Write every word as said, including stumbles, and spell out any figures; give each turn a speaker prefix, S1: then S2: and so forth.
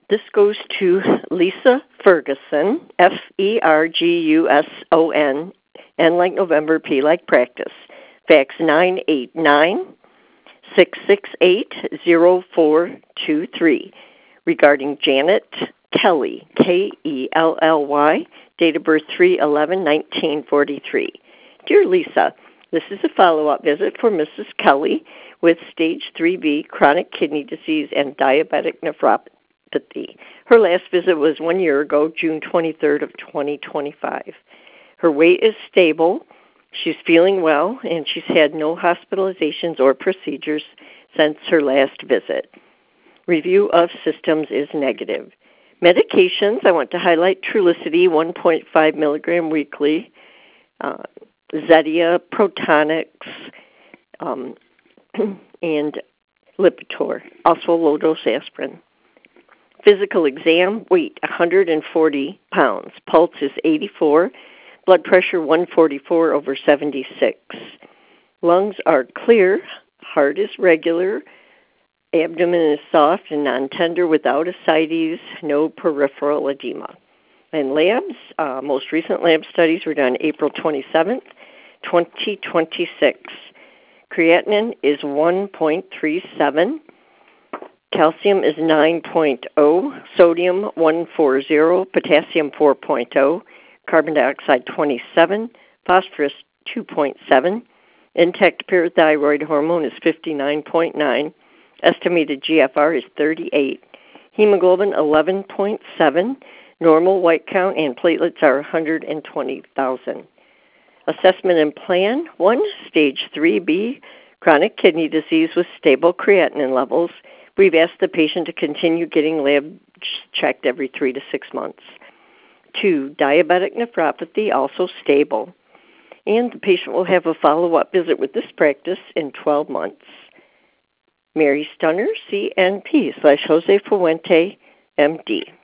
S1: This goes to Lisa Ferguson, F E R G U S O N, N like November, P like practice. Fax nine eight nine, six six eight, zero four two three regarding Janet Kelly, K E L L Y, date of birth three eleven nineteen forty-three. Dear Lisa, this is a follow-up visit for Missus Kelly with stage three B chronic kidney disease and diabetic nephropathy. Her last visit was one year ago, June twenty-third of twenty twenty-five. Her weight is stable. She's feeling well, and she's had no hospitalizations or procedures since her last visit. Review of systems is negative. Medications, I want to highlight Trulicity, one point five milligram weekly, uh, Zetia, Protonix, um, and Lipitor, also low-dose aspirin. Physical exam, weight one hundred forty pounds, pulse is eighty-four, blood pressure one forty-four over seventy-six. Lungs are clear, heart is regular, abdomen is soft and non-tender without ascites, no peripheral edema. And labs, uh, most recent lab studies were done April twenty-seventh, twenty twenty-six. Creatinine is one point three seven, calcium is nine point zero, sodium one forty, potassium four point zero, carbon dioxide twenty-seven, phosphorus two point seven, intact parathyroid hormone is fifty-nine point nine, estimated G F R is thirty-eight, hemoglobin eleven point seven, normal white count and platelets are one hundred twenty thousand. Assessment and plan, one, stage three B, chronic kidney disease with stable creatinine levels. We've asked the patient to continue getting labs checked every three to six months. Two, diabetic nephropathy, also stable. And the patient will have a follow-up visit with this practice in twelve months. Mary Stunner, C N P, slash Jose Fuente, M D.